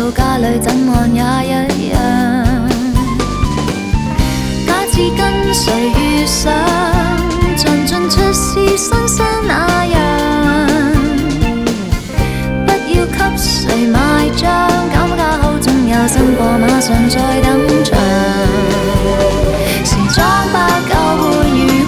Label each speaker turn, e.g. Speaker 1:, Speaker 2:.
Speaker 1: 到家里怎按也一样。假似跟谁遇上，尽尽出是新生那样。不要给谁买账，搞不搞好总有新貨馬上再登場。時裝白。